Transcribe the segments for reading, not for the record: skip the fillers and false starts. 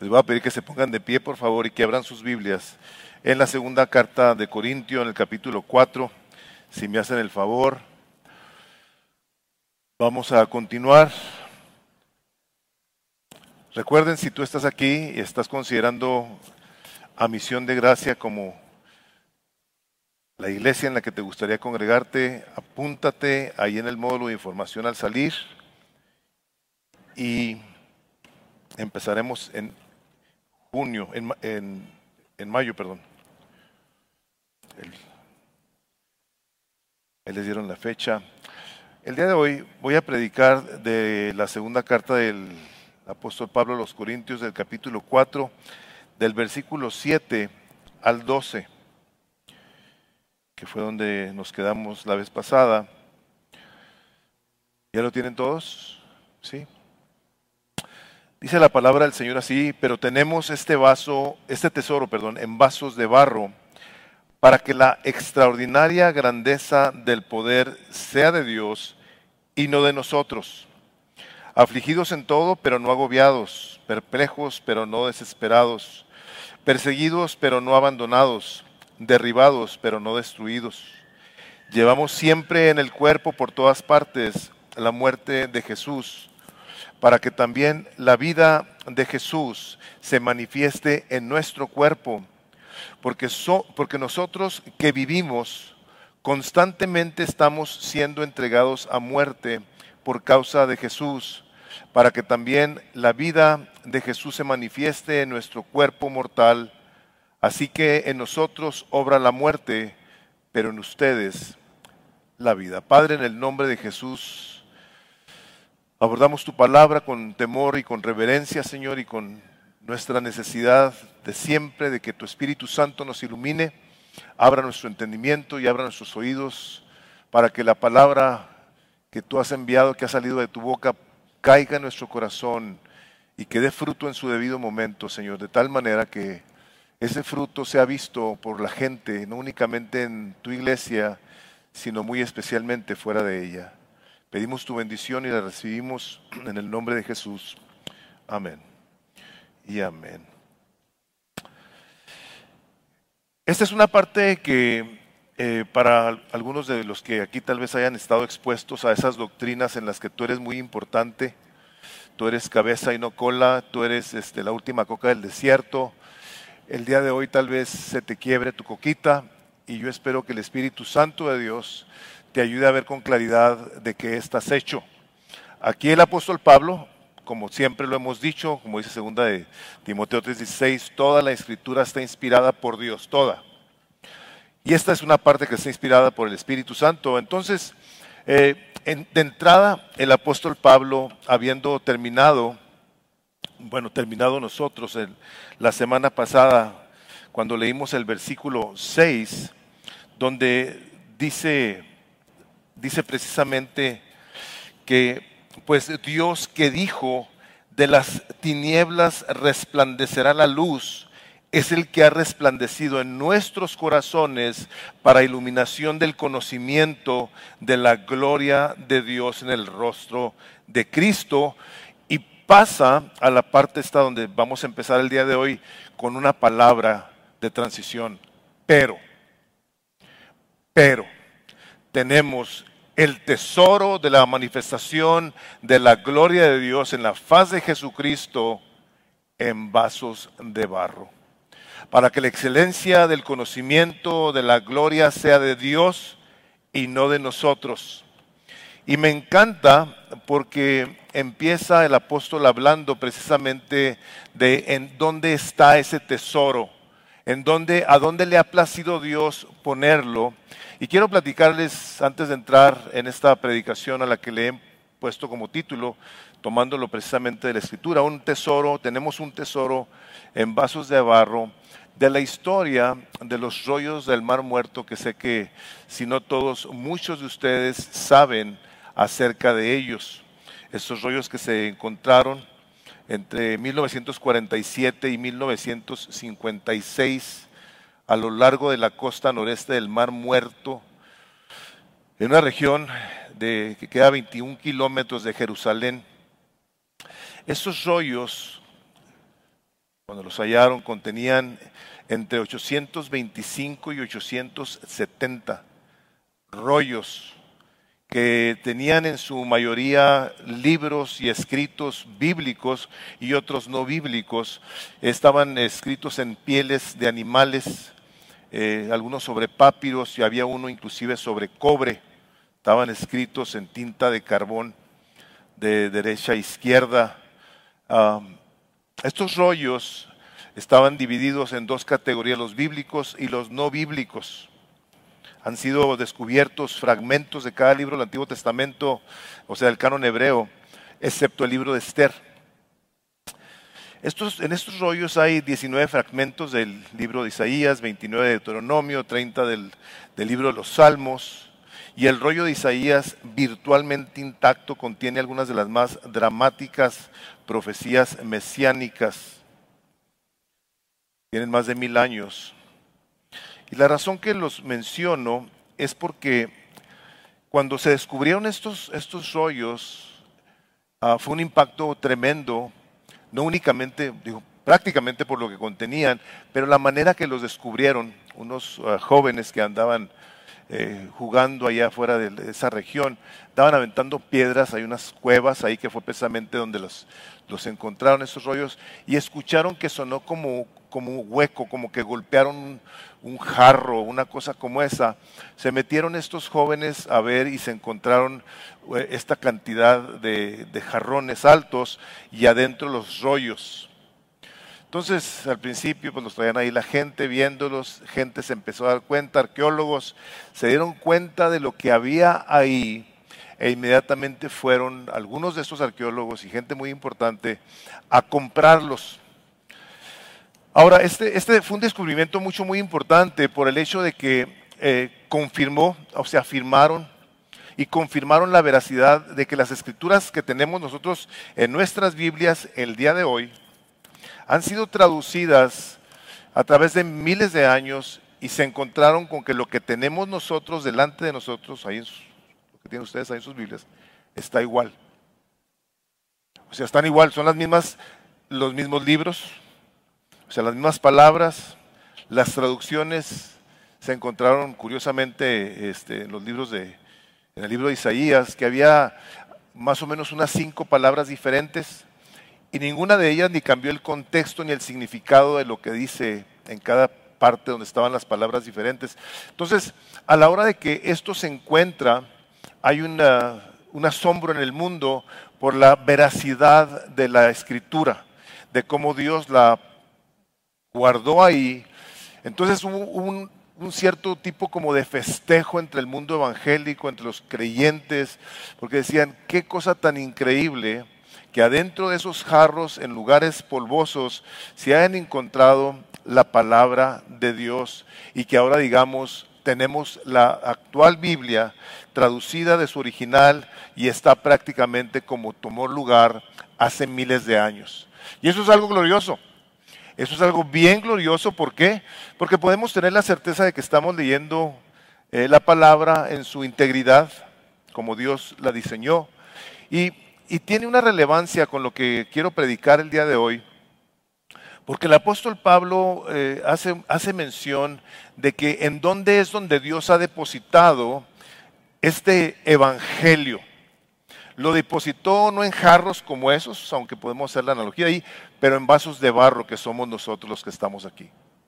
Les voy a pedir que se pongan de pie, por favor, y que abran sus Biblias en la segunda carta de Corintio, en el capítulo 4. Si me hacen el favor, vamos a continuar. Recuerden, si tú estás aquí y estás considerando a Misión de Gracia como la iglesia en la que te gustaría congregarte, apúntate ahí en el módulo de información al salir y empezaremos en junio, en mayo, perdón. Ahí les dieron la fecha. El día de hoy voy a predicar de la segunda carta del apóstol Pablo a los Corintios, del capítulo 4, del versículo 7 al 12, que fue donde nos quedamos la vez pasada. ¿Ya lo tienen todos? ¿Sí? Dice la palabra del Señor así: pero tenemos este tesoro, en vasos de barro, para que la extraordinaria grandeza del poder sea de Dios y no de nosotros. Afligidos en todo, pero no agobiados, perplejos, pero no desesperados, perseguidos, pero no abandonados, derribados, pero no destruidos. Llevamos siempre en el cuerpo por todas partes la muerte de Jesús, para que también la vida de Jesús se manifieste en nuestro cuerpo. Porque nosotros que vivimos constantemente estamos siendo entregados a muerte por causa de Jesús, para que también la vida de Jesús se manifieste en nuestro cuerpo mortal. Así que en nosotros obra la muerte, pero en ustedes la vida. Padre, en el nombre de Jesús, abordamos tu palabra con temor y con reverencia, Señor, y con nuestra necesidad de siempre de que tu Espíritu Santo nos ilumine, abra nuestro entendimiento y abra nuestros oídos para que la palabra que tú has enviado, que ha salido de tu boca, caiga en nuestro corazón y que dé fruto en su debido momento, Señor, de tal manera que ese fruto sea visto por la gente, no únicamente en tu iglesia, sino muy especialmente fuera de ella. Pedimos tu bendición y la recibimos en el nombre de Jesús. Amén y amén. Esta es una parte que para algunos de los que aquí tal vez hayan estado expuestos a esas doctrinas en las que tú eres muy importante, tú eres cabeza y no cola, tú eres la última coca del desierto, el día de hoy tal vez se te quiebre tu coquita y yo espero que el Espíritu Santo de Dios te ayude a ver con claridad de qué estás hecho. Aquí el apóstol Pablo, como siempre lo hemos dicho, como dice segunda de Timoteo 3:16, toda la escritura está inspirada por Dios, toda. Y esta es una parte que está inspirada por el Espíritu Santo. Entonces, de entrada, el apóstol Pablo, habiendo terminado nosotros la semana pasada, cuando leímos el versículo 6, donde dice precisamente que pues Dios que dijo, de las tinieblas resplandecerá la luz, es el que ha resplandecido en nuestros corazones para iluminación del conocimiento de la gloria de Dios en el rostro de Cristo. Y pasa a la parte esta donde vamos a empezar el día de hoy con una palabra de transición. Pero tenemos el tesoro de la manifestación de la gloria de Dios en la faz de Jesucristo en vasos de barro, para que la excelencia del conocimiento de la gloria sea de Dios y no de nosotros. Y me encanta porque empieza el apóstol hablando precisamente de en dónde está ese tesoro, a dónde le ha placido Dios ponerlo. Y quiero platicarles, antes de entrar en esta predicación a la que le he puesto como título, tomándolo precisamente de la Escritura, tenemos un tesoro en vasos de barro, de la historia de los rollos del Mar Muerto, que sé que, si no todos, muchos de ustedes saben acerca de ellos. Estos rollos que se encontraron entre 1947 y 1956 a lo largo de la costa noreste del Mar Muerto, en una región que queda a 21 kilómetros de Jerusalén. Estos rollos cuando los hallaron, contenían entre 825 y 870 rollos que tenían en su mayoría libros y escritos bíblicos y otros no bíblicos. Estaban escritos en pieles de animales, algunos sobre papiros y había uno inclusive sobre cobre. Estaban escritos en tinta de carbón de derecha a izquierda. Estos rollos estaban divididos en dos categorías, los bíblicos y los no bíblicos. Han sido descubiertos fragmentos de cada libro del Antiguo Testamento, o sea, del canon hebreo, excepto el libro de Esther. En estos rollos hay 19 fragmentos del libro de Isaías, 29 de Deuteronomio, 30 del libro de los Salmos, y el rollo de Isaías, virtualmente intacto, contiene algunas de las más dramáticas profecías mesiánicas. Tienen más de 1000 años. Y la razón que los menciono es porque cuando se descubrieron estos rollos, fue un impacto tremendo, no únicamente, prácticamente por lo que contenían, pero la manera que los descubrieron, unos jóvenes que andaban jugando allá afuera de esa región, estaban aventando piedras, hay unas cuevas ahí que fue precisamente donde los encontraron esos rollos, y escucharon que sonó como un hueco, como que golpearon un jarro, una cosa como esa. Se metieron estos jóvenes a ver y se encontraron esta cantidad de jarrones altos y adentro los rollos. Entonces, al principio, pues los traían ahí la gente viéndolos, gente se empezó a dar cuenta, arqueólogos se dieron cuenta de lo que había ahí e inmediatamente fueron algunos de estos arqueólogos y gente muy importante a comprarlos. Ahora, este fue un descubrimiento muy importante por el hecho de que confirmó, o sea, afirmaron y confirmaron la veracidad de que las escrituras que tenemos nosotros en nuestras Biblias el día de hoy han sido traducidas a través de miles de años y se encontraron con que lo que tenemos nosotros delante de nosotros, ahí lo que tienen ustedes ahí en sus Biblias, está igual. O sea, están igual, son los mismos libros, o sea, las mismas palabras, las traducciones se encontraron curiosamente en los libros en el libro de Isaías, que había más o menos unas 5 palabras diferentes. Y ninguna de ellas ni cambió el contexto ni el significado de lo que dice en cada parte donde estaban las palabras diferentes. Entonces, a la hora de que esto se encuentra, hay un asombro en el mundo por la veracidad de la Escritura, de cómo Dios la guardó ahí. Entonces hubo un cierto tipo como de festejo entre el mundo evangélico, entre los creyentes, porque decían, qué cosa tan increíble que adentro de esos jarros, en lugares polvosos, se hayan encontrado la palabra de Dios y que ahora, digamos, tenemos la actual Biblia traducida de su original y está prácticamente como tomó lugar hace miles de años. Y eso es algo glorioso. Eso es algo bien glorioso. ¿Por qué? Porque podemos tener la certeza de que estamos leyendo la palabra en su integridad, como Dios la diseñó. Y tiene una relevancia con lo que quiero predicar el día de hoy, porque el apóstol Pablo hace mención de que en dónde es donde Dios ha depositado este evangelio. Lo depositó no en jarros como esos, aunque podemos hacer la analogía ahí, pero en vasos de barro que somos nosotros los que estamos aquí.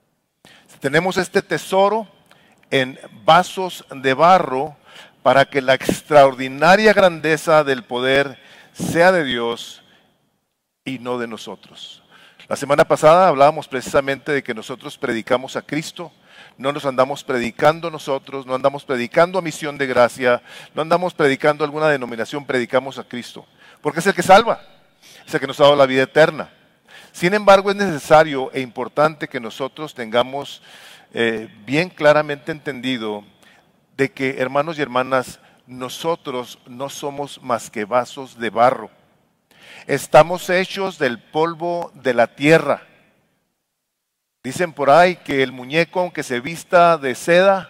Tenemos este tesoro en vasos de barro para que la extraordinaria grandeza del poder sea de Dios y no de nosotros. La semana pasada hablábamos precisamente de que nosotros predicamos a Cristo, no nos andamos predicando nosotros, no andamos predicando a Misión de Gracia, no andamos predicando alguna denominación, predicamos a Cristo, porque es el que salva, es el que nos ha dado la vida eterna. Sin embargo, es necesario e importante que nosotros tengamos bien claramente entendido de que, hermanos y hermanas, nosotros no somos más que vasos de barro. Estamos hechos del polvo de la tierra. Dicen por ahí que el muñeco, aunque se vista de seda,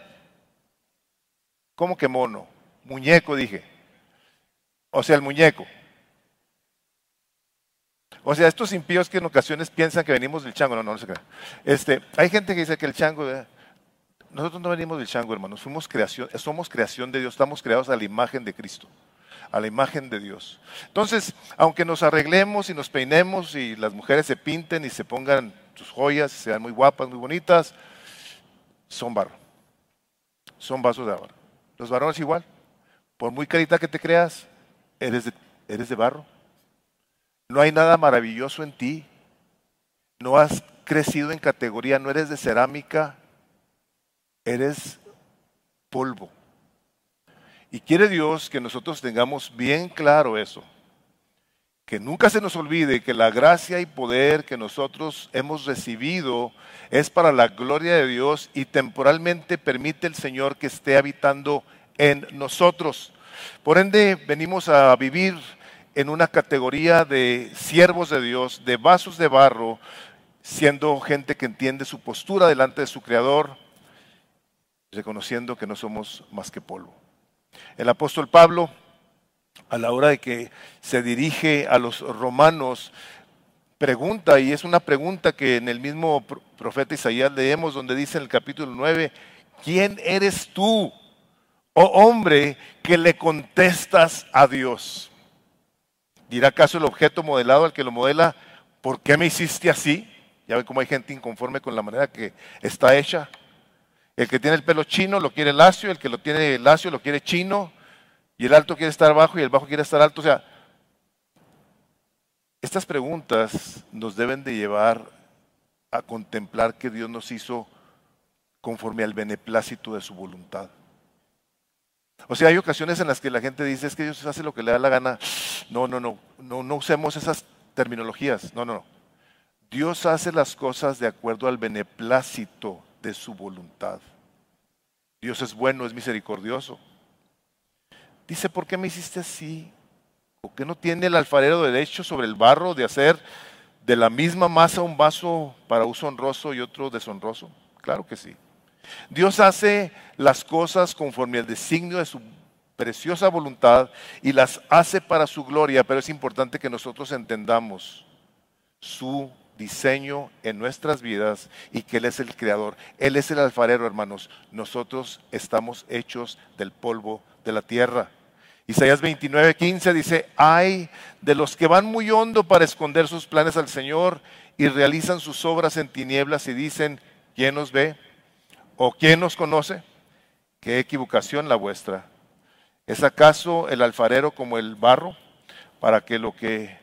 ¿cómo que mono? Muñeco dije. O sea, el muñeco. O sea, estos impíos que en ocasiones piensan que venimos del chango, no se crean. Hay gente que dice que el chango, nosotros no venimos del chango, hermanos, somos creación de Dios, estamos creados a la imagen de Cristo, a la imagen de Dios. Entonces, aunque nos arreglemos y nos peinemos y las mujeres se pinten y se pongan sus joyas, sean muy guapas, muy bonitas, son barro, son vasos de barro. Los varones igual, por muy carita que te creas, eres de barro. No hay nada maravilloso en ti, no has crecido en categoría, no eres de cerámica, eres polvo. Y quiere Dios que nosotros tengamos bien claro eso, que nunca se nos olvide que la gracia y poder que nosotros hemos recibido es para la gloria de Dios y temporalmente permite el Señor que esté habitando en nosotros. Por ende, venimos a vivir en una categoría de siervos de Dios, de vasos de barro, siendo gente que entiende su postura delante de su Creador, reconociendo que no somos más que polvo. El apóstol Pablo, a la hora de que se dirige a los romanos, pregunta, y es una pregunta que en el mismo profeta Isaías leemos, donde dice en el capítulo 9, ¿quién eres tú, oh hombre, que le contestas a Dios? ¿Dirá acaso el objeto modelado al que lo modela, ¿por qué me hiciste así? Ya ve cómo hay gente inconforme con la manera que está hecha. El que tiene el pelo chino lo quiere lacio, el que lo tiene lacio lo quiere chino, y el alto quiere estar bajo y el bajo quiere estar alto. O sea, estas preguntas nos deben de llevar a contemplar que Dios nos hizo conforme al beneplácito de su voluntad. O sea, hay ocasiones en las que la gente dice, es que Dios hace lo que le da la gana. No usemos esas terminologías. No. Dios hace las cosas de acuerdo al beneplácito de su voluntad. Dios es bueno, es misericordioso. Dice, ¿por qué me hiciste así? ¿O qué no tiene el alfarero derecho sobre el barro de hacer de la misma masa un vaso para uso honroso y otro deshonroso? Claro que sí. Dios hace las cosas conforme al designio de su preciosa voluntad y las hace para su gloria, pero es importante que nosotros entendamos su diseño en nuestras vidas y que Él es el creador. Él es el alfarero, hermanos. Nosotros estamos hechos del polvo de la tierra. Isaías 29:15 dice, ay de los que van muy hondo para esconder sus planes al Señor y realizan sus obras en tinieblas y dicen, ¿quién nos ve? ¿O quién nos conoce? ¿Qué equivocación la vuestra? ¿Es acaso el alfarero como el barro para que lo que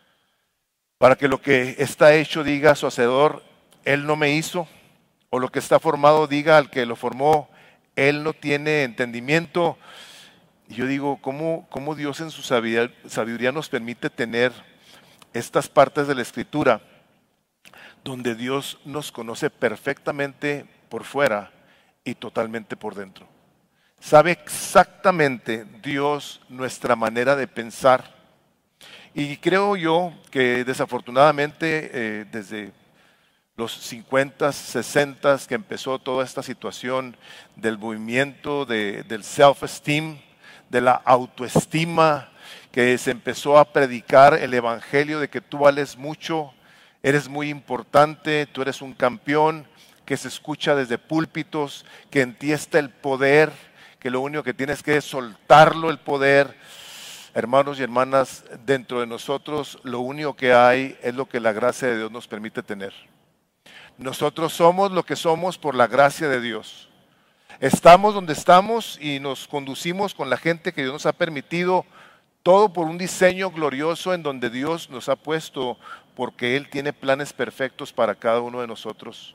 está hecho diga a su hacedor, él no me hizo? ¿O lo que está formado diga al que lo formó, él no tiene entendimiento? Y yo digo, ¿cómo Dios en su sabiduría nos permite tener estas partes de la Escritura donde Dios nos conoce perfectamente por fuera y totalmente por dentro? Sabe exactamente Dios nuestra manera de pensar. Y creo yo que desafortunadamente desde los 50, 60 que empezó toda esta situación del movimiento del self-esteem, de la autoestima, que se empezó a predicar el evangelio de que tú vales mucho, eres muy importante, tú eres un campeón, que se escucha desde púlpitos, que en ti está el poder, que lo único que tienes que es soltarlo el poder. Hermanos y hermanas, dentro de nosotros lo único que hay es lo que la gracia de Dios nos permite tener. Nosotros somos lo que somos por la gracia de Dios. Estamos donde estamos y nos conducimos con la gente que Dios nos ha permitido, todo por un diseño glorioso en donde Dios nos ha puesto, porque Él tiene planes perfectos para cada uno de nosotros.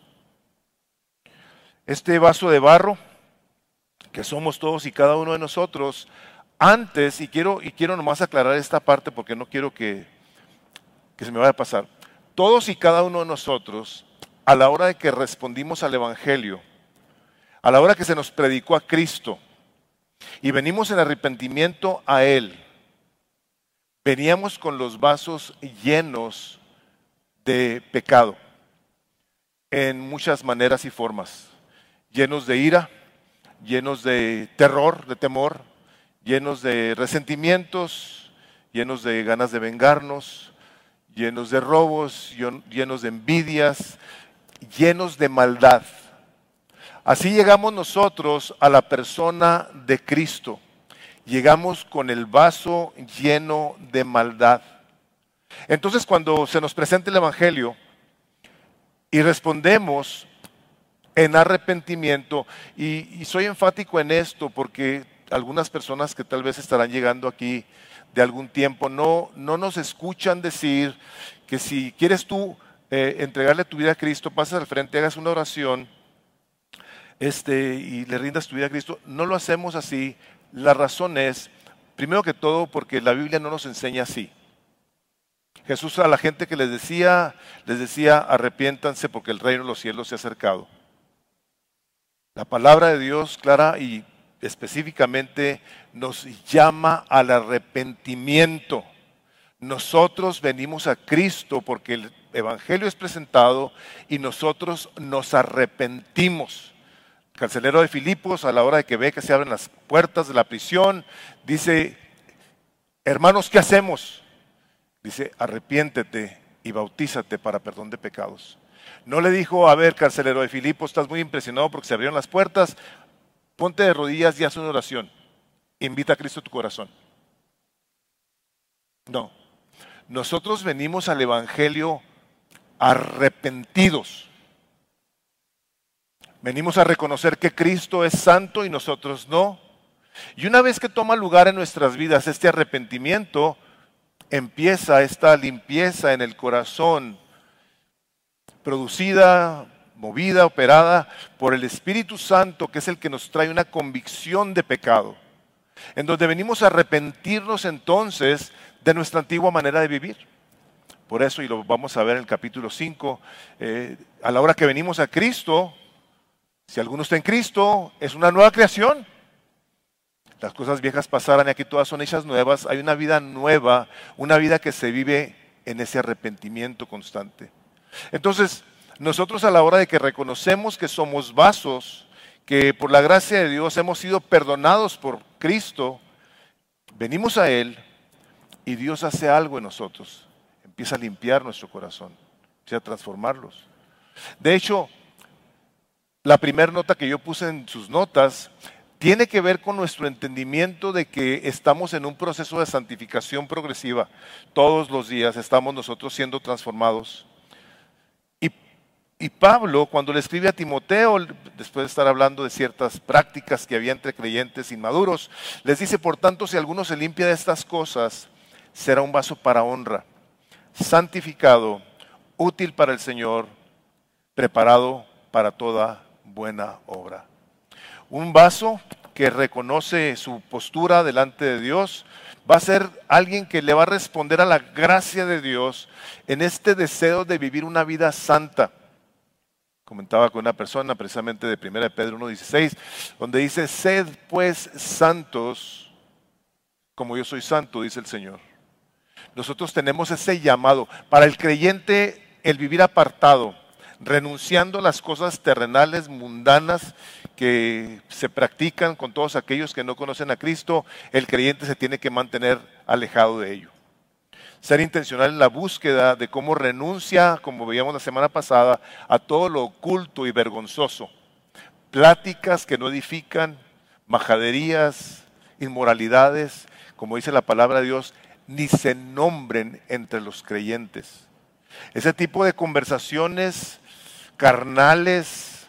Este vaso de barro, que somos todos y cada uno de nosotros, antes, y quiero nomás aclarar esta parte porque no quiero que se me vaya a pasar, todos y cada uno de nosotros, a la hora de que respondimos al Evangelio, a la hora que se nos predicó a Cristo y venimos en arrepentimiento a Él, veníamos con los vasos llenos de pecado en muchas maneras y formas, llenos de ira, llenos de terror, de temor, llenos de resentimientos, llenos de ganas de vengarnos, llenos de robos, llenos de envidias, llenos de maldad. Así llegamos nosotros a la persona de Cristo. Llegamos con el vaso lleno de maldad. Entonces, cuando se nos presenta el Evangelio y respondemos en arrepentimiento, y soy enfático en esto porque algunas personas que tal vez estarán llegando aquí de algún tiempo no nos escuchan decir que si quieres tú entregarle tu vida a Cristo, pases al frente, hagas una oración y le rindas tu vida a Cristo. No lo hacemos así. La razón es, primero que todo, porque la Biblia no nos enseña así. Jesús a la gente que les decía, arrepiéntanse porque el reino de los cielos se ha acercado. La palabra de Dios clara y específicamente nos llama al arrepentimiento. Nosotros venimos a Cristo porque el Evangelio es presentado y nosotros nos arrepentimos. El carcelero de Filipos, a la hora de que ve que se abren las puertas de la prisión, dice, hermanos, ¿qué hacemos? Dice, arrepiéntete y bautízate para perdón de pecados. No le dijo, a ver, carcelero de Filipos, estás muy impresionado porque se abrieron las puertas, ponte de rodillas y haz una oración. Invita a Cristo a tu corazón. No, nosotros venimos al Evangelio arrepentidos. Venimos a reconocer que Cristo es santo y nosotros no. Y una vez que toma lugar en nuestras vidas este arrepentimiento, empieza esta limpieza en el corazón, producida, movida, operada por el Espíritu Santo, que es el que nos trae una convicción de pecado, en donde venimos a arrepentirnos entonces de nuestra antigua manera de vivir. Por eso, y lo vamos a ver en el capítulo 5, a la hora que venimos a Cristo, si alguno está en Cristo, es una nueva creación. Las cosas viejas pasaron y aquí todas son hechas nuevas. Hay una vida nueva, una vida que se vive en ese arrepentimiento constante. Entonces, nosotros a la hora de que reconocemos que somos vasos, que por la gracia de Dios hemos sido perdonados por Cristo, venimos a Él y Dios hace algo en nosotros. Empieza a limpiar nuestro corazón, empieza a transformarlos. De hecho, la primera nota que yo puse en sus notas tiene que ver con nuestro entendimiento de que estamos en un proceso de santificación progresiva. Todos los días estamos nosotros siendo transformados. Y Pablo, cuando le escribe a Timoteo, después de estar hablando de ciertas prácticas que había entre creyentes inmaduros, les dice, por tanto, si alguno se limpia de estas cosas, será un vaso para honra, santificado, útil para el Señor, preparado para toda buena obra. Un vaso que reconoce su postura delante de Dios va a ser alguien que le va a responder a la gracia de Dios en este deseo de vivir una vida santa. Comentaba con una persona precisamente de 1 Pedro 1:16, donde dice, sed pues santos como yo soy santo, dice el Señor. Nosotros tenemos ese llamado. Para el creyente, el vivir apartado, renunciando a las cosas terrenales, mundanas, que se practican con todos aquellos que no conocen a Cristo, el creyente se tiene que mantener alejado de ello. Ser intencional en la búsqueda de cómo renuncia, como veíamos la semana pasada, a todo lo oculto y vergonzoso. Pláticas que no edifican, majaderías, inmoralidades, como dice la palabra de Dios, ni se nombren entre los creyentes. Ese tipo de conversaciones carnales,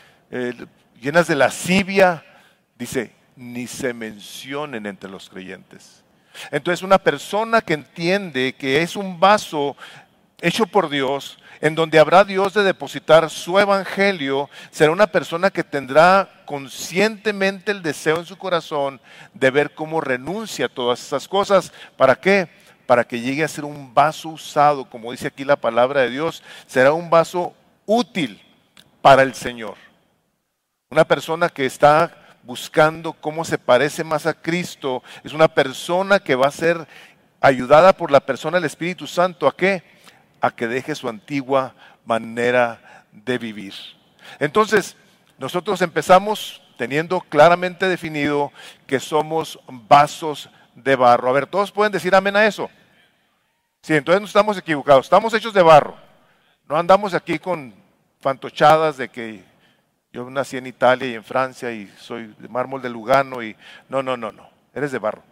llenas de lascivia, dice, ni se mencionen entre los creyentes. Entonces una persona que entiende que es un vaso hecho por Dios, en donde habrá Dios de depositar su evangelio, será una persona que tendrá conscientemente el deseo en su corazón de ver cómo renuncia a todas esas cosas. ¿Para qué? Para que llegue a ser un vaso usado, como dice aquí la palabra de Dios, será un vaso útil para el Señor. Una persona que está buscando cómo se parece más a Cristo, es una persona que va a ser ayudada por la persona del Espíritu Santo. ¿A qué? A que deje su antigua manera de vivir. Entonces, nosotros empezamos teniendo claramente definido que somos vasos de barro. A ver, ¿todos pueden decir amén a eso? Sí, entonces no estamos equivocados, estamos hechos de barro. No andamos aquí con fantochadas de que yo nací en Italia y en Francia y soy de mármol de Lugano y no, no, no, no, eres de barro.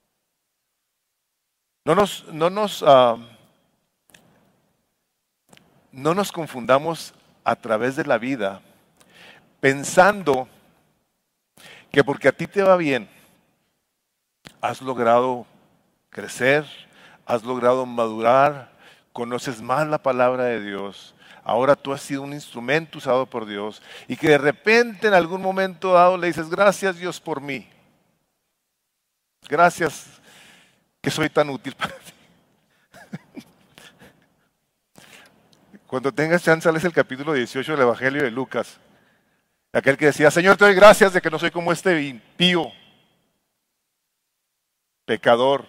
No nos no nos confundamos a través de la vida pensando que porque a ti te va bien, has logrado crecer, has logrado madurar, conoces más la palabra de Dios, ahora tú has sido un instrumento usado por Dios y que de repente en algún momento dado le dices, gracias Dios por mí, gracias que soy tan útil para ti. Cuando tengas chance, lees el capítulo 18 del Evangelio de Lucas. Aquel que decía, Señor, te doy gracias de que no soy como este impío, pecador.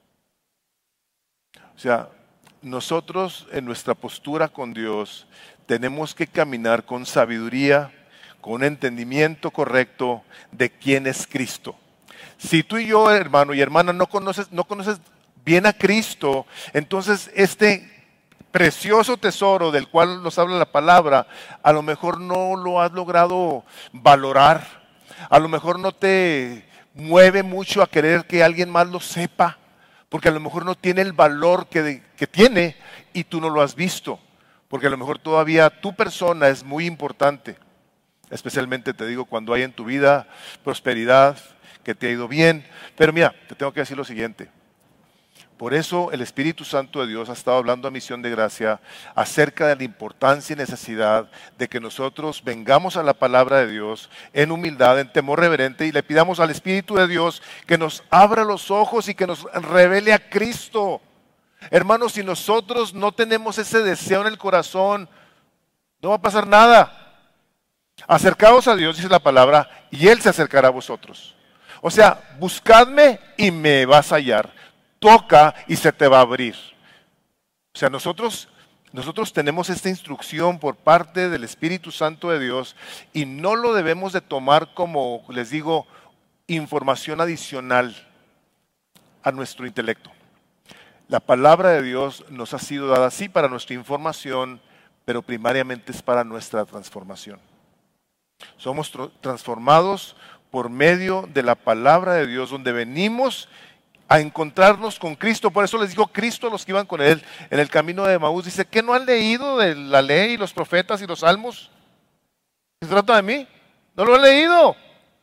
O sea, nosotros en nuestra postura con Dios tenemos que caminar con sabiduría, con un entendimiento correcto de quién es Cristo. Si tú y yo, hermano y hermana, no conoces bien a Cristo, entonces este precioso tesoro del cual nos habla la palabra, a lo mejor no lo has logrado valorar, a lo mejor no te mueve mucho a querer que alguien más lo sepa, porque a lo mejor no tiene el valor que tiene y tú no lo has visto, porque a lo mejor todavía tu persona es muy importante, especialmente te digo cuando hay en tu vida prosperidad, que te ha ido bien, pero mira, te tengo que decir lo siguiente. Por eso el Espíritu Santo de Dios ha estado hablando a Misión de Gracia acerca de la importancia y necesidad de que nosotros vengamos a la palabra de Dios en humildad, en temor reverente y le pidamos al Espíritu de Dios que nos abra los ojos y que nos revele a Cristo. Hermanos, si nosotros no tenemos ese deseo en el corazón, no va a pasar nada. Acercaos a Dios, dice la palabra, y Él se acercará a vosotros. O sea, buscadme y me vas a hallar. Toca y se te va a abrir. O sea, nosotros tenemos esta instrucción por parte del Espíritu Santo de Dios y no lo debemos de tomar como, les digo, información adicional a nuestro intelecto. La palabra de Dios nos ha sido dada sí para nuestra información, pero primariamente es para nuestra transformación. Somos transformados por medio de la palabra de Dios, donde venimos a encontrarnos con Cristo. Por eso les digo Cristo a los que iban con Él en el camino de Emaús. Dice, ¿qué no han leído de la ley, los profetas y los salmos? ¿Se trata de mí? No lo he leído.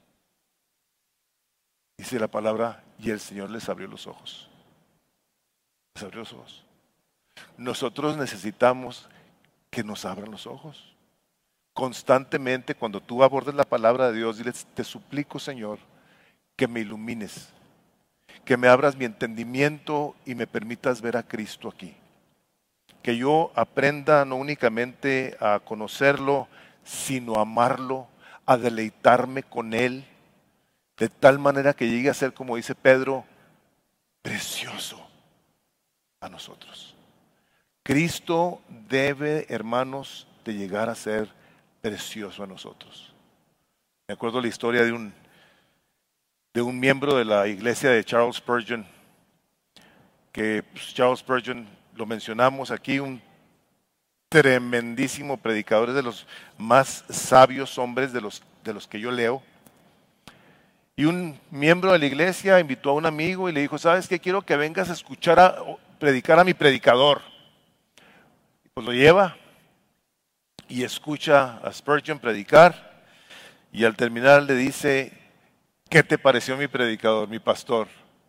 Dice la palabra, y el Señor les abrió los ojos. Les abrió los ojos. Nosotros necesitamos que nos abran los ojos. Constantemente, cuando tú abordes la palabra de Dios, diles, te suplico, Señor, que me ilumines, que me abras mi entendimiento y me permitas ver a Cristo aquí. Que yo aprenda no únicamente a conocerlo, sino a amarlo, a deleitarme con Él, de tal manera que llegue a ser, como dice Pedro, precioso a nosotros. Cristo debe, hermanos, de llegar a ser precioso a nosotros. Me acuerdo la historia de un miembro de la iglesia de Charles Spurgeon, que Charles Spurgeon, lo mencionamos aquí, un tremendísimo predicador, es de los más sabios hombres de los que yo leo. Y un miembro de la iglesia invitó a un amigo y le dijo, ¿sabes qué? Quiero que vengas a escuchar predicar a mi predicador. Pues lo lleva y escucha a Spurgeon predicar y al terminar le dice, ¿qué te pareció mi predicador, mi pastor?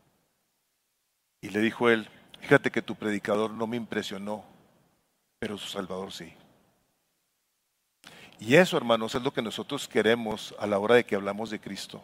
Y le dijo él, fíjate que tu predicador no me impresionó, pero su Salvador sí. Y eso, hermanos, es lo que nosotros queremos a la hora de que hablamos de Cristo.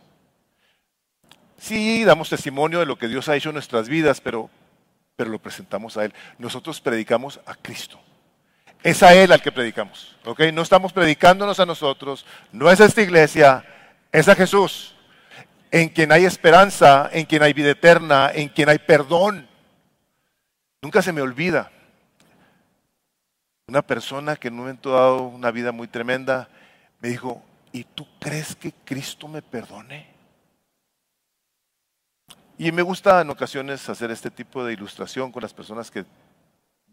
Sí, damos testimonio de lo que Dios ha hecho en nuestras vidas, pero lo presentamos a Él. Nosotros predicamos a Cristo. Es a Él al que predicamos. ¿Ok? No estamos predicándonos a nosotros, no es esta iglesia, es a Jesús, en quien hay esperanza, en quien hay vida eterna, en quien hay perdón. Nunca se me olvida una persona que en un momento dado, una vida muy tremenda, me dijo, ¿y tú crees que Cristo me perdone? Y me gusta en ocasiones hacer este tipo de ilustración con las personas que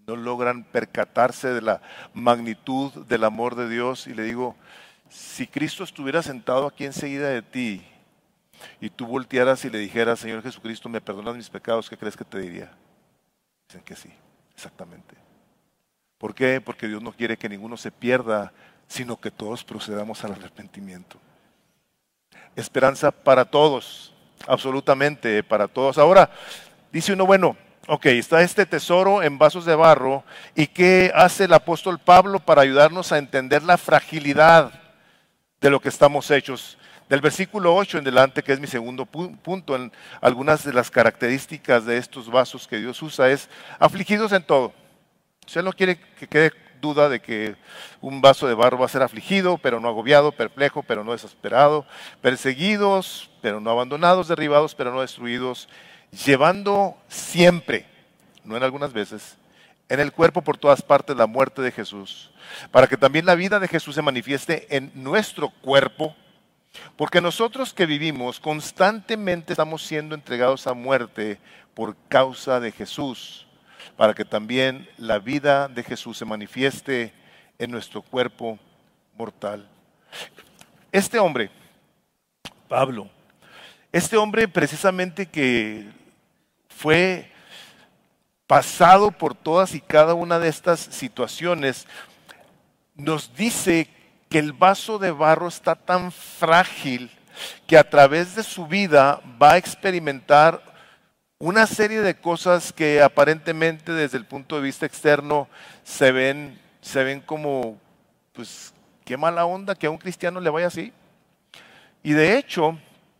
no logran percatarse de la magnitud del amor de Dios. Y le digo, si Cristo estuviera sentado aquí enseguida de ti y tú voltearas y le dijeras, Señor Jesucristo, ¿me perdonas mis pecados? ¿Qué crees que te diría? Dicen que sí, exactamente. ¿Por qué? Porque Dios no quiere que ninguno se pierda, sino que todos procedamos al arrepentimiento. Esperanza para todos, absolutamente para todos. Ahora, dice uno, bueno, ok, está este tesoro en vasos de barro, ¿y qué hace el apóstol Pablo para ayudarnos a entender la fragilidad de lo que estamos hechos? Del versículo 8 en adelante, que es mi segundo punto, en algunas de las características de estos vasos que Dios usa es afligidos en todo. Usted no quiere que quede duda de que un vaso de barro va a ser afligido, pero no agobiado, perplejo, pero no desesperado, perseguidos, pero no abandonados, derribados, pero no destruidos, llevando siempre, no en algunas veces, en el cuerpo por todas partes la muerte de Jesús, para que también la vida de Jesús se manifieste en nuestro cuerpo, porque nosotros que vivimos constantemente estamos siendo entregados a muerte por causa de Jesús, para que también la vida de Jesús se manifieste en nuestro cuerpo mortal. Este hombre, Pablo, este hombre precisamente que fue pasado por todas y cada una de estas situaciones, nos dice que el vaso de barro está tan frágil que a través de su vida va a experimentar una serie de cosas que aparentemente desde el punto de vista externo se ven como, pues, qué mala onda que a un cristiano le vaya así. Y de hecho,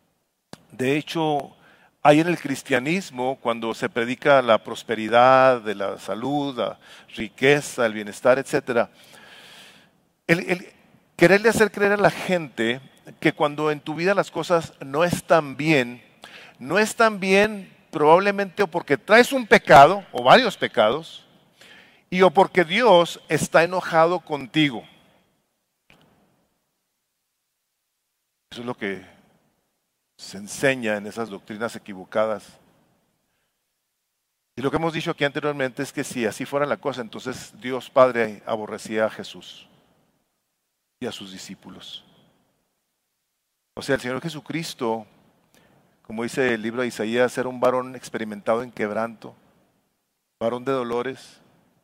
hay en el cristianismo, cuando se predica la prosperidad, de la salud, la riqueza, el bienestar, etcétera, el quererle hacer creer a la gente que cuando en tu vida las cosas no están bien probablemente o porque traes un pecado o varios pecados y o porque Dios está enojado contigo. Eso es lo que se enseña en esas doctrinas equivocadas. Y lo que hemos dicho aquí anteriormente es que si así fuera la cosa, entonces Dios Padre aborrecía a Jesús y a sus discípulos. O sea, el Señor Jesucristo, como dice el libro de Isaías, era un varón experimentado en quebranto, varón de dolores.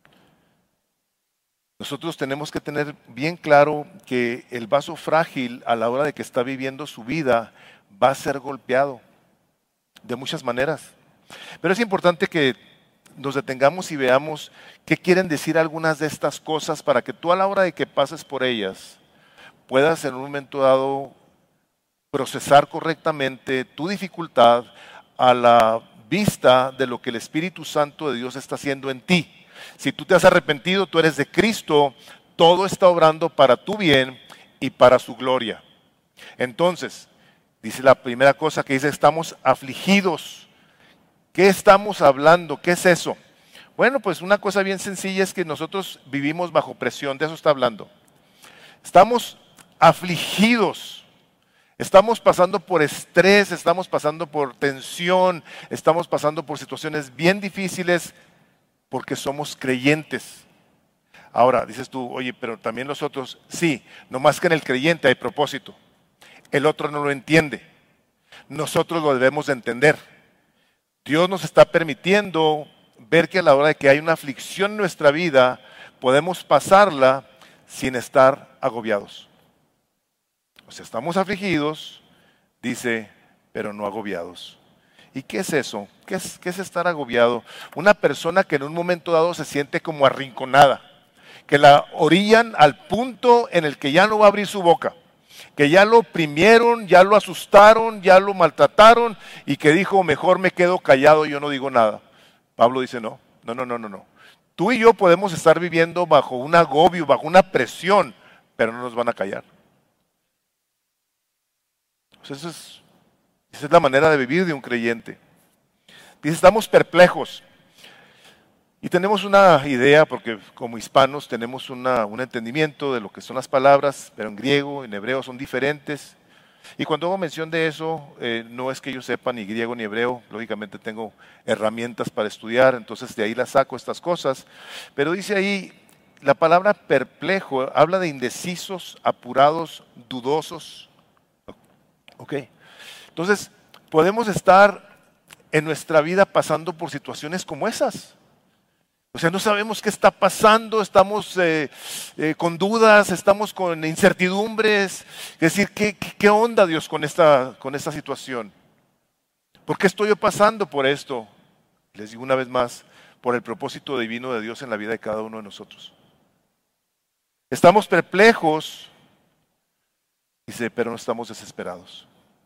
Nosotros tenemos que tener bien claro que el vaso frágil a la hora de que está viviendo su vida va a ser golpeado de muchas maneras. Pero es importante que nos detengamos y veamos qué quieren decir algunas de estas cosas para que tú a la hora de que pases por ellas puedas en un momento dado procesar correctamente tu dificultad a la vista de lo que el Espíritu Santo de Dios está haciendo en ti. Si tú te has arrepentido, tú eres de Cristo, todo está obrando para tu bien y para su gloria. Entonces, dice la primera cosa que dice, estamos afligidos. ¿Qué estamos hablando? ¿Qué es eso? Bueno, pues una cosa bien sencilla es que nosotros vivimos bajo presión, de eso está hablando. Estamos afligidos. Estamos pasando por estrés, estamos pasando por tensión, estamos pasando por situaciones bien difíciles porque somos creyentes. Ahora, dices tú, oye, pero también los otros, sí, nomás que en el creyente hay propósito. El otro no lo entiende. Nosotros lo debemos de entender. Dios nos está permitiendo ver que a la hora de que hay una aflicción en nuestra vida, podemos pasarla sin estar agobiados. O sea, estamos afligidos, dice, pero no agobiados. ¿Y qué es eso? ¿Qué es estar agobiado? Una persona que en un momento dado se siente como arrinconada, que la orillan al punto en el que ya no va a abrir su boca, que ya lo oprimieron, ya lo asustaron, ya lo maltrataron y que dijo, mejor me quedo callado y yo no digo nada. Pablo dice, no. Tú y yo podemos estar viviendo bajo un agobio, bajo una presión, pero no nos van a callar. Esa es la manera de vivir de un creyente. Dice, estamos perplejos. Y tenemos una idea, porque como hispanos tenemos un entendimiento de lo que son las palabras, pero en griego, en hebreo son diferentes. Y cuando hago mención de eso, no es que yo sepa ni griego ni hebreo, lógicamente tengo herramientas para estudiar, entonces de ahí las saco estas cosas. Pero dice ahí, la palabra perplejo habla de indecisos, apurados, dudosos. Ok, entonces podemos estar en nuestra vida pasando por situaciones como esas. O sea, no sabemos qué está pasando, estamos con dudas, estamos con incertidumbres. Es decir, ¿qué onda, Dios, con esta situación? ¿Por qué estoy yo pasando por esto? Les digo una vez más, por el propósito divino de Dios en la vida de cada uno de nosotros. Estamos perplejos, dice, pero no estamos desesperados.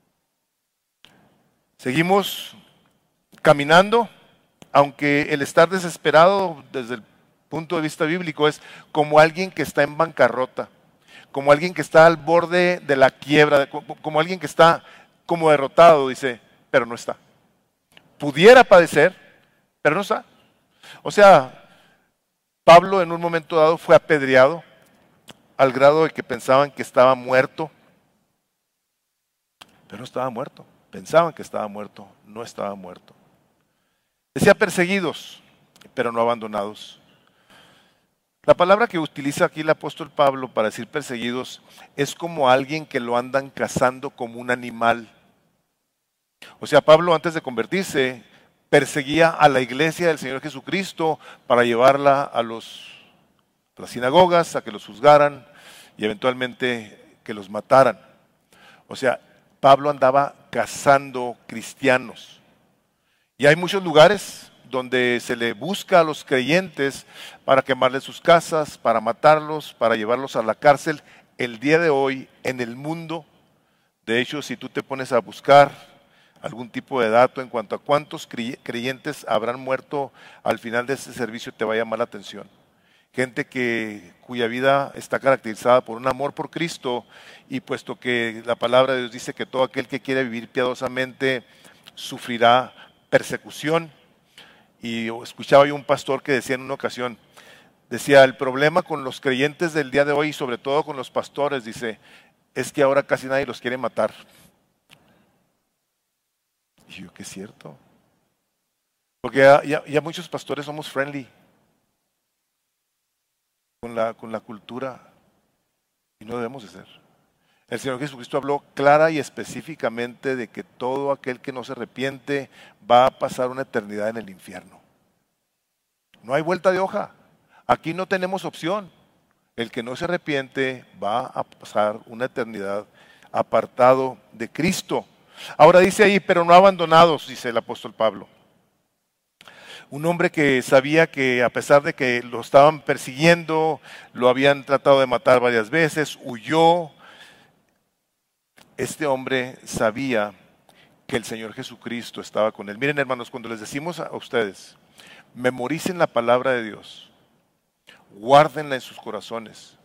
Seguimos caminando. Aunque el estar desesperado desde el punto de vista bíblico es como alguien que está en bancarrota, como alguien que está al borde de la quiebra, como alguien que está como derrotado, dice, pero no está. Pudiera padecer, pero no está. O sea, Pablo en un momento dado fue apedreado al grado de que pensaban que estaba muerto, pero no estaba muerto. Pensaban que estaba muerto, no estaba muerto. Decía perseguidos, pero no abandonados. La palabra que utiliza aquí el apóstol Pablo para decir perseguidos es como alguien que lo andan cazando como un animal. O sea, Pablo antes de convertirse perseguía a la iglesia del Señor Jesucristo para llevarla a las sinagogas, a que los juzgaran y eventualmente que los mataran. O sea, Pablo andaba cazando cristianos. Y hay muchos lugares donde se le busca a los creyentes para quemarles sus casas, para matarlos, para llevarlos a la cárcel. El día de hoy en el mundo, de hecho, si tú te pones a buscar algún tipo de dato en cuanto a cuántos creyentes habrán muerto al final de ese servicio, te va a llamar la atención. Gente cuya vida está caracterizada por un amor por Cristo, y puesto que la palabra de Dios dice que todo aquel que quiere vivir piadosamente sufrirá persecución. Y escuchaba yo un pastor que decía en una ocasión, decía, el problema con los creyentes del día de hoy y sobre todo con los pastores, dice, es que ahora casi nadie los quiere matar. Y yo, que es cierto. Porque ya muchos pastores somos friendly con la cultura y no debemos de ser. El Señor Jesucristo habló clara y específicamente de que todo aquel que no se arrepiente va a pasar una eternidad en el infierno. No hay vuelta de hoja. Aquí no tenemos opción. El que no se arrepiente va a pasar una eternidad apartado de Cristo. Ahora dice ahí, pero no abandonados, dice el apóstol Pablo. Un hombre que sabía que a pesar de que lo estaban persiguiendo, lo habían tratado de matar varias veces, huyó. Este hombre sabía que el Señor Jesucristo estaba con él. Miren, hermanos, cuando les decimos a ustedes, memoricen la palabra de Dios, guárdenla en sus corazones.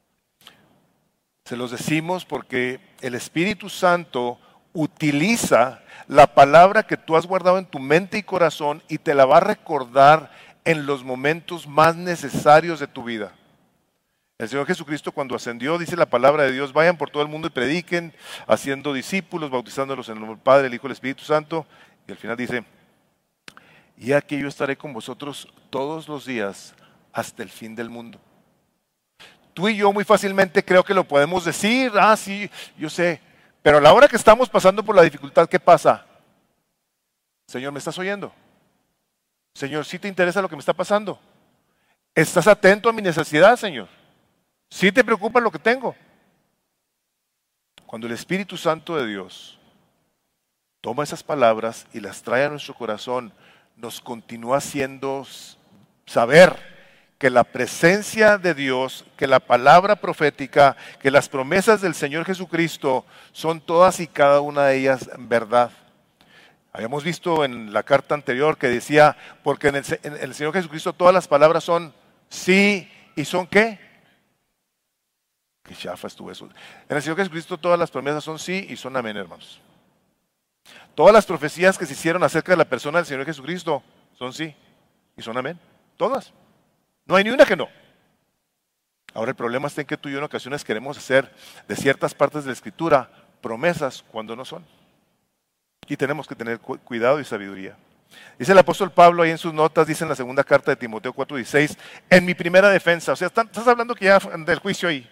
Se los decimos porque el Espíritu Santo utiliza la palabra que tú has guardado en tu mente y corazón y te la va a recordar en los momentos más necesarios de tu vida. El Señor Jesucristo cuando ascendió, dice la palabra de Dios, vayan por todo el mundo y prediquen, haciendo discípulos, bautizándolos en el nombre del Padre, el Hijo y el Espíritu Santo. Y al final dice, y aquí yo estaré con vosotros todos los días hasta el fin del mundo. Tú y yo muy fácilmente creo que lo podemos decir, sí, yo sé, pero a la hora que estamos pasando por la dificultad, ¿qué pasa? Señor, ¿me estás oyendo? Señor, ¿sí te interesa lo que me está pasando? ¿Estás atento a mi necesidad, Señor? ¿Sí te preocupa lo que tengo? Cuando el Espíritu Santo de Dios toma esas palabras y las trae a nuestro corazón, nos continúa haciendo saber que la presencia de Dios, que la palabra profética, que las promesas del Señor Jesucristo son todas y cada una de ellas verdad. Habíamos visto en la carta anterior que decía, porque en el Señor Jesucristo todas las palabras son sí y son ¿qué? Qué chafa estuvo eso. En el Señor Jesucristo todas las promesas son sí y son amén, hermanos. Todas las profecías que se hicieron acerca de la persona del Señor Jesucristo son sí y son amén. Todas. No hay ni una que no. Ahora el problema está en que tú y yo en ocasiones queremos hacer de ciertas partes de la Escritura promesas cuando no son. Y tenemos que tener cuidado y sabiduría. Dice el apóstol Pablo ahí en sus notas, dice en la segunda carta de Timoteo 4:16, en mi primera defensa, o sea, estás hablando que ya del juicio ahí.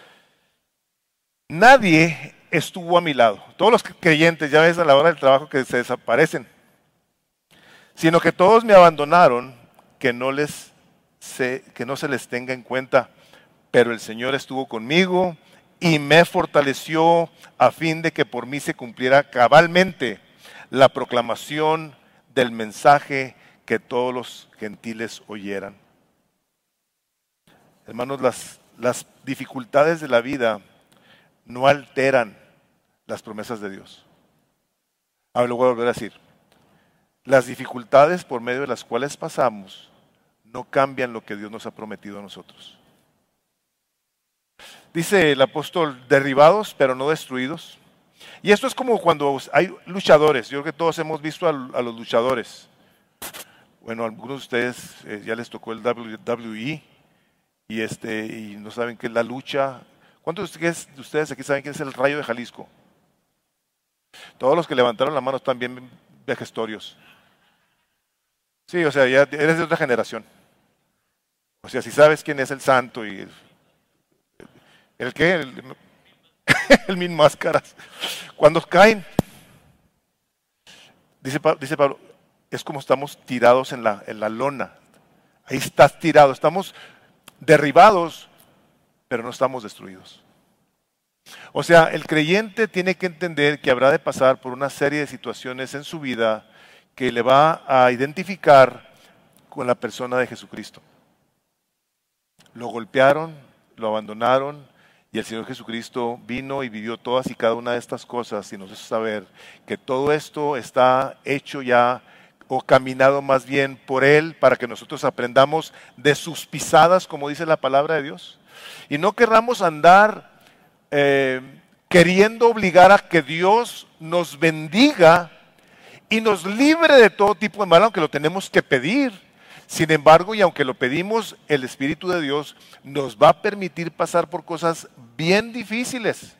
Nadie estuvo a mi lado. Todos los creyentes, ya ves a la hora del trabajo que se desaparecen. Sino que todos me abandonaron, que no se les tenga en cuenta. Pero el Señor estuvo conmigo y me fortaleció a fin de que por mí se cumpliera cabalmente la proclamación del mensaje que todos los gentiles oyeran. Hermanos, las dificultades de la vida no alteran las promesas de Dios. Ahora lo voy a volver a decir. Las dificultades por medio de las cuales pasamos no cambian lo que Dios nos ha prometido a nosotros. Dice el apóstol, derribados pero no destruidos. Y esto es como cuando hay luchadores. Yo creo que todos hemos visto a los luchadores. Bueno, a algunos de ustedes ya les tocó el WWE y no saben qué es la lucha. ¿Cuántos de ustedes aquí saben quién es el Rayo de Jalisco? Todos los que levantaron la mano están bien vejestorios. Sí, o sea, ya eres de otra generación. O sea, si sabes quién es el santo y el qué, el mil máscaras. Cuando caen, dice Pablo, es como estamos tirados en la lona. Ahí estás tirado, estamos derribados, pero no estamos destruidos. O sea, el creyente tiene que entender que habrá de pasar por una serie de situaciones en su vida que le va a identificar con la persona de Jesucristo. Lo golpearon, lo abandonaron y el Señor Jesucristo vino y vivió todas y cada una de estas cosas y nos hizo saber que todo esto está hecho ya o caminado más bien por Él para que nosotros aprendamos de sus pisadas, como dice la palabra de Dios. Y no querramos andar queriendo obligar a que Dios nos bendiga y nos libre de todo tipo de mal, aunque lo tenemos que pedir. Sin embargo, y aunque lo pedimos, el Espíritu de Dios nos va a permitir pasar por cosas bien difíciles,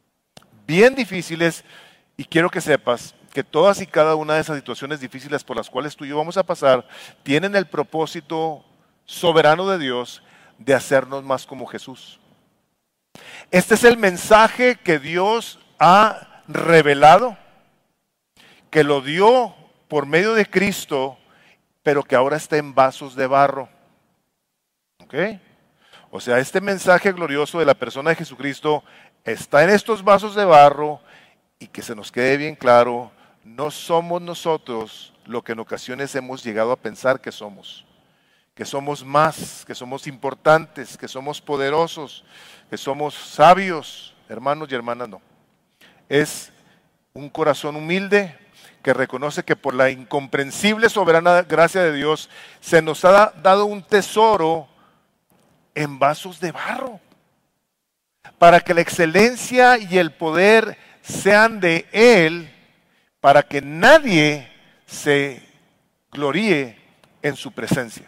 y quiero que sepas que todas y cada una de esas situaciones difíciles por las cuales tú y yo vamos a pasar, tienen el propósito soberano de Dios de hacernos más como Jesús. Este es el mensaje que Dios ha revelado, que lo dio por medio de Cristo, pero que ahora está en vasos de barro. ¿Ok? O sea, este mensaje glorioso de la persona de Jesucristo está en estos vasos de barro y que se nos quede bien claro, no somos nosotros lo que en ocasiones hemos llegado a pensar que somos más, que somos importantes, que somos poderosos, que somos sabios, hermanos y hermanas, no. Es un corazón humilde que reconoce que por la incomprensible soberana gracia de Dios se nos ha dado un tesoro en vasos de barro, para que la excelencia y el poder sean de Él, para que nadie se gloríe en su presencia.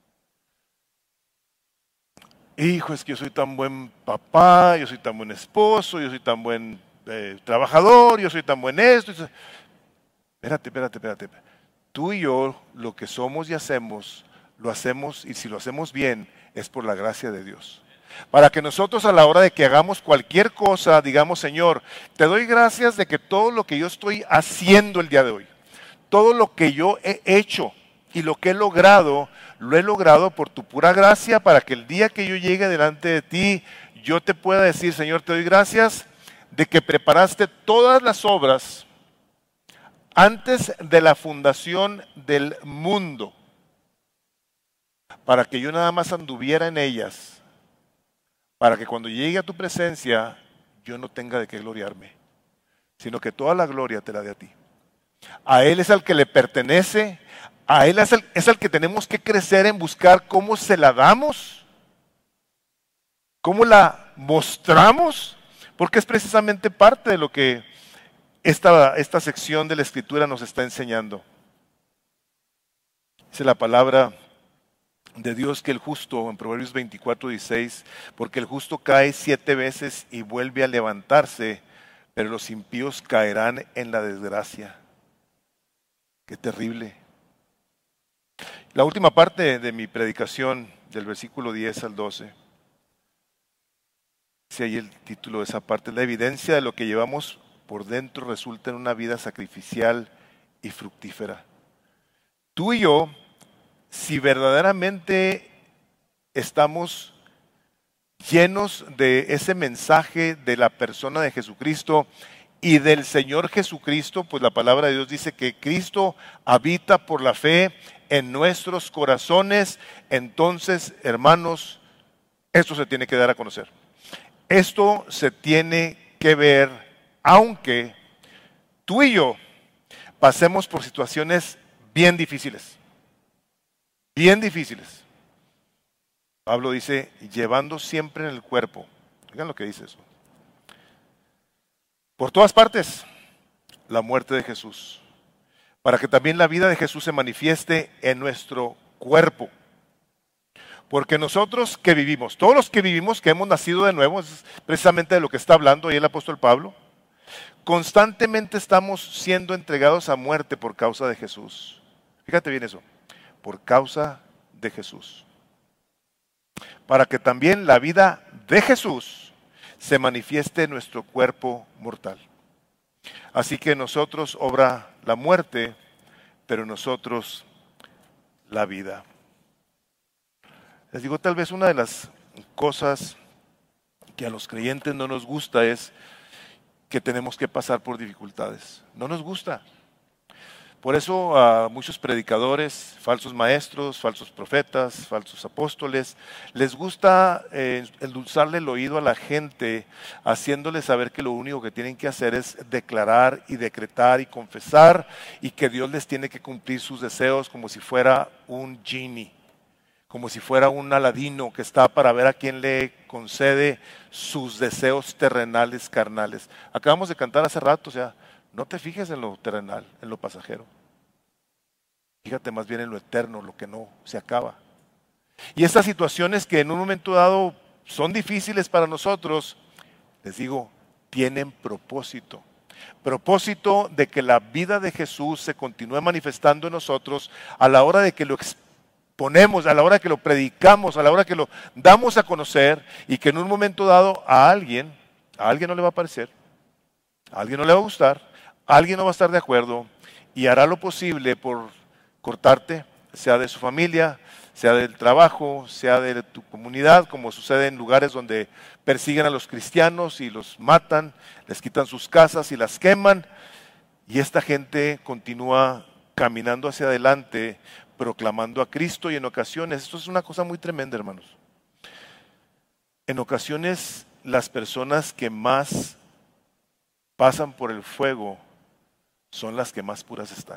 Hijo, es que yo soy tan buen papá, yo soy tan buen esposo, yo soy tan buen trabajador, yo soy tan buen esto. Espérate. Tú y yo, lo que somos y hacemos, lo hacemos, y si lo hacemos bien, es por la gracia de Dios. Para que nosotros a la hora de que hagamos cualquier cosa, digamos, Señor, te doy gracias de que todo lo que yo estoy haciendo el día de hoy, todo lo que yo he hecho y lo que he logrado, lo he logrado por tu pura gracia, para que el día que yo llegue delante de ti, yo te pueda decir, Señor, te doy gracias de que preparaste todas las obras antes de la fundación del mundo, para que yo nada más anduviera en ellas, para que cuando llegue a tu presencia yo no tenga de qué gloriarme, sino que toda la gloria te la dé a ti. A Él es al que le pertenece, a Él es al que tenemos que crecer en buscar cómo se la damos, cómo la mostramos, porque es precisamente parte de lo que esta sección de la Escritura nos está enseñando. Dice la palabra de Dios que el justo, en Proverbios 24:16, porque el justo cae 7 veces y vuelve a levantarse, pero los impíos caerán en la desgracia. Qué terrible. La última parte de mi predicación, del versículo 10 al 12, dice ahí el título de esa parte: la evidencia de lo que llevamos por dentro resulta en una vida sacrificial y fructífera. Tú y yo, si verdaderamente estamos llenos de ese mensaje de la persona de Jesucristo y del Señor Jesucristo, pues la palabra de Dios dice que Cristo habita por la fe en nuestros corazones. Entonces, hermanos, esto se tiene que dar a conocer. Esto se tiene que ver, aunque tú y yo pasemos por situaciones bien difíciles. Bien difíciles. Pablo dice, llevando siempre en el cuerpo. Oigan lo que dice eso. Por todas partes, la muerte de Jesús, para que también la vida de Jesús se manifieste en nuestro cuerpo. Porque nosotros que vivimos, todos los que vivimos, que hemos nacido de nuevo, es precisamente de lo que está hablando ahí el apóstol Pablo, constantemente estamos siendo entregados a muerte por causa de Jesús. Fíjate bien eso, por causa de Jesús. Para que también la vida de Jesús se manifieste en nuestro cuerpo mortal. Así que nosotros obra la muerte, pero nosotros la vida. Les digo, tal vez una de las cosas que a los creyentes no nos gusta es que tenemos que pasar por dificultades. No nos gusta. Por eso a muchos predicadores, falsos maestros, falsos profetas, falsos apóstoles, les gusta endulzarle el oído a la gente, haciéndoles saber que lo único que tienen que hacer es declarar y decretar y confesar, y que Dios les tiene que cumplir sus deseos como si fuera un genie, como si fuera un Aladino que está para ver a quién le concede sus deseos terrenales, carnales. Acabamos de cantar hace rato, o sea, no te fijes en lo terrenal, en lo pasajero. Fíjate más bien en lo eterno, lo que no se acaba. Y estas situaciones que en un momento dado son difíciles para nosotros, les digo, tienen propósito. Propósito de que la vida de Jesús se continúe manifestando en nosotros a la hora de que lo exponemos, a la hora que lo predicamos, a la hora que lo damos a conocer, y que en un momento dado a alguien no le va a parecer, a alguien no le va a gustar, alguien no va a estar de acuerdo y hará lo posible por cortarte, sea de su familia, sea del trabajo, sea de tu comunidad, como sucede en lugares donde persiguen a los cristianos y los matan, les quitan sus casas y las queman, y esta gente continúa caminando hacia adelante, proclamando a Cristo, y en ocasiones, esto es una cosa muy tremenda, hermanos, en ocasiones las personas que más pasan por el fuego son las que más puras están.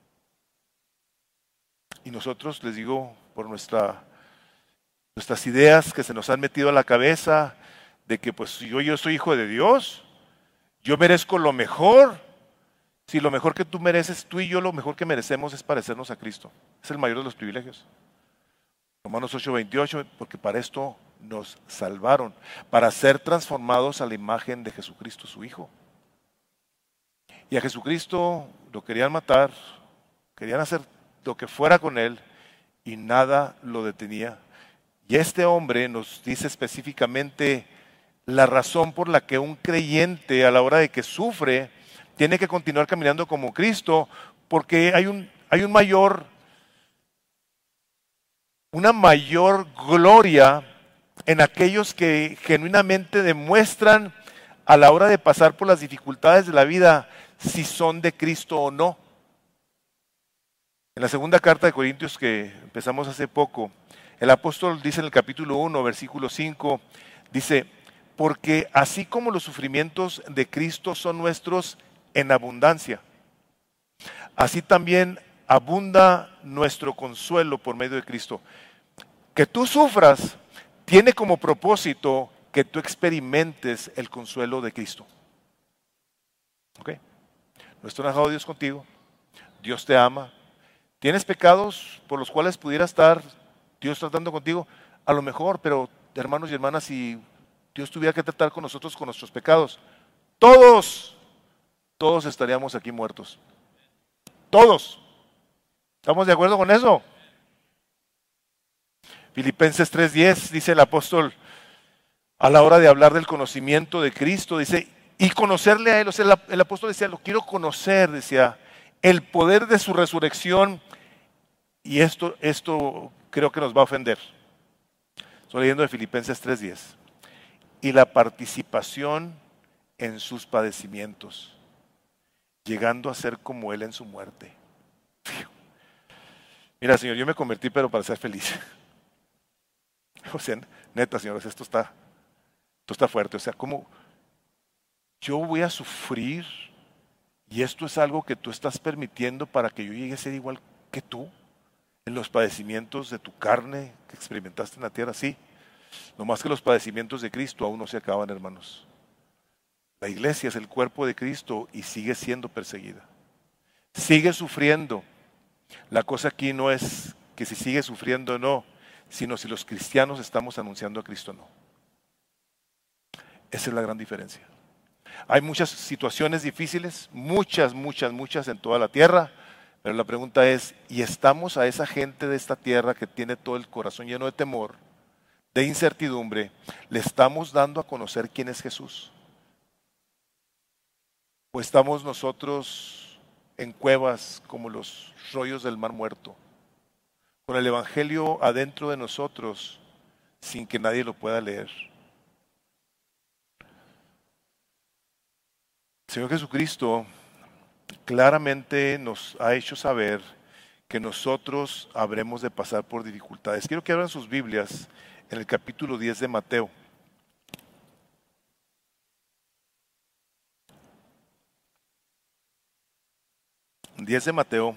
Y nosotros, les digo, por nuestras ideas que se nos han metido a la cabeza, de que pues yo soy hijo de Dios, yo merezco lo mejor. Si lo mejor que tú mereces, tú y yo lo mejor que merecemos es parecernos a Cristo. Es el mayor de los privilegios. Romanos 8:28, porque para esto nos salvaron, para ser transformados a la imagen de Jesucristo, su Hijo. Y a Jesucristo lo querían matar, querían hacer lo que fuera con él, y nada lo detenía. Y este hombre nos dice específicamente la razón por la que un creyente a la hora de que sufre tiene que continuar caminando como Cristo, porque hay una mayor gloria en aquellos que genuinamente demuestran a la hora de pasar por las dificultades de la vida si son de Cristo o no. En la segunda carta de Corintios que empezamos hace poco, el apóstol dice en el capítulo 1, versículo 5, dice, porque así como los sufrimientos de Cristo son nuestros en abundancia, así también abunda nuestro consuelo por medio de Cristo. Que tú sufras tiene como propósito que tú experimentes el consuelo de Cristo. ¿Ok? No está enojado Dios contigo, Dios te ama. ¿Tienes pecados por los cuales pudiera estar Dios tratando contigo? A lo mejor, pero hermanos y hermanas, si Dios tuviera que tratar con nosotros con nuestros pecados, todos estaríamos aquí muertos. Todos. ¿Estamos de acuerdo con eso? Filipenses 3:10 dice el apóstol, a la hora de hablar del conocimiento de Cristo, dice, y conocerle a Él, o sea, el apóstol decía, lo quiero conocer, decía, el poder de su resurrección, y esto creo que nos va a ofender. Estoy leyendo de Filipenses 3:10, y la participación en sus padecimientos, llegando a ser como Él en su muerte. Mira, Señor, yo me convertí, pero para ser feliz. O sea, neta, señores, esto está fuerte. O sea, ¿cómo yo voy a sufrir? Y esto es algo que tú estás permitiendo para que yo llegue a ser igual que tú, en los padecimientos de tu carne que experimentaste en la tierra. Sí, no más que los padecimientos de Cristo aún no se acaban, hermanos. La iglesia es el cuerpo de Cristo y sigue siendo perseguida. Sigue sufriendo. La cosa aquí no es que si sigue sufriendo o no, sino si los cristianos estamos anunciando a Cristo o no. Esa es la gran diferencia. Hay muchas situaciones difíciles, muchas en toda la tierra, pero la pregunta es, ¿y estamos a esa gente de esta tierra que tiene todo el corazón lleno de temor, de incertidumbre, le estamos dando a conocer quién es Jesús? ¿O estamos nosotros en cuevas como los rollos del mar muerto, con el evangelio adentro de nosotros, sin que nadie lo pueda leer? El Señor Jesucristo claramente nos ha hecho saber que nosotros habremos de pasar por dificultades. Quiero que abran sus Biblias en el capítulo 10 de Mateo. En 10 de Mateo.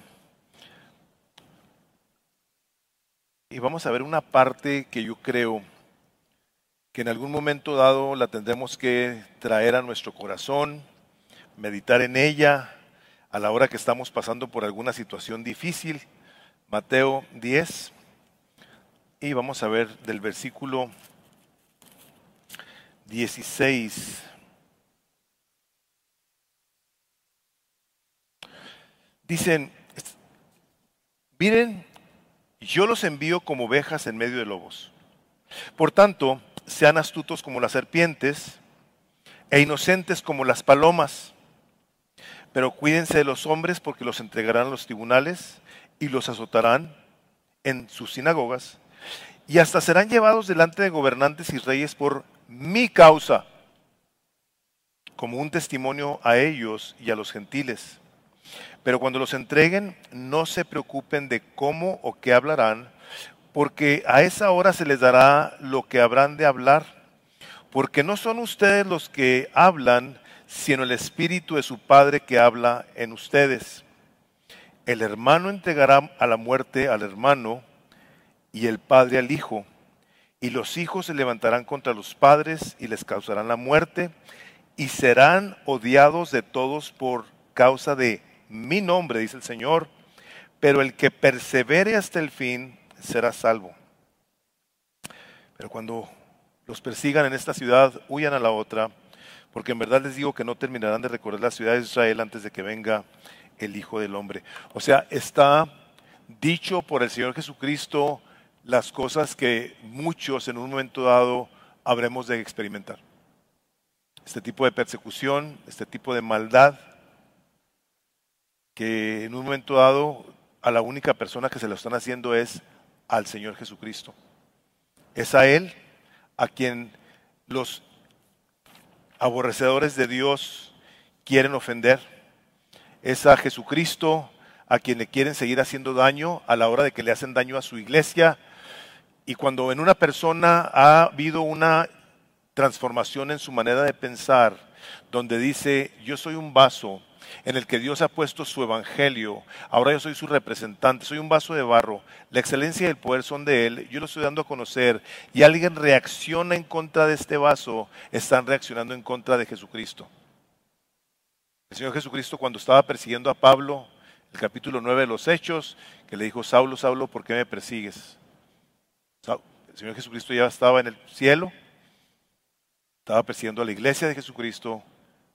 Y vamos a ver una parte que yo creo que en algún momento dado la tendremos que traer a nuestro corazón, meditar en ella a la hora que estamos pasando por alguna situación difícil. Mateo 10, y vamos a ver del versículo 16. Dicen, miren, yo los envío como ovejas en medio de lobos. Por tanto, sean astutos como las serpientes e inocentes como las palomas. Pero cuídense de los hombres porque los entregarán a los tribunales y los azotarán en sus sinagogas y hasta serán llevados delante de gobernantes y reyes por mi causa, como un testimonio a ellos y a los gentiles. Pero cuando los entreguen, no se preocupen de cómo o qué hablarán, porque a esa hora se les dará lo que habrán de hablar, porque no son ustedes los que hablan, sino el Espíritu de su Padre que habla en ustedes. El hermano entregará a la muerte al hermano y el padre al hijo, y los hijos se levantarán contra los padres y les causarán la muerte, y serán odiados de todos por causa de mi nombre, dice el Señor, pero el que persevere hasta el fin será salvo. Pero cuando los persigan en esta ciudad, huyan a la otra, porque en verdad les digo que no terminarán de recorrer la ciudad de Israel antes de que venga el Hijo del Hombre. O sea, está dicho por el Señor Jesucristo las cosas que muchos en un momento dado habremos de experimentar. Este tipo de persecución, este tipo de maldad, que en un momento dado a la única persona que se lo están haciendo es al Señor Jesucristo. Es a Él a quien los aborrecedores de Dios quieren ofender. Es a Jesucristo a quien le quieren seguir haciendo daño a la hora de que le hacen daño a su iglesia. Y cuando en una persona ha habido una transformación en su manera de pensar, donde dice, yo soy un vaso en el que Dios ha puesto su evangelio, ahora yo soy su representante, soy un vaso de barro, la excelencia y el poder son de Él, yo lo estoy dando a conocer, y alguien reacciona en contra de este vaso, están reaccionando en contra de Jesucristo. El Señor Jesucristo, cuando estaba persiguiendo a Pablo, el capítulo 9 de los Hechos, que le dijo, Saulo, Saulo, ¿por qué me persigues? El Señor Jesucristo ya estaba en el cielo, estaba persiguiendo a la iglesia de Jesucristo,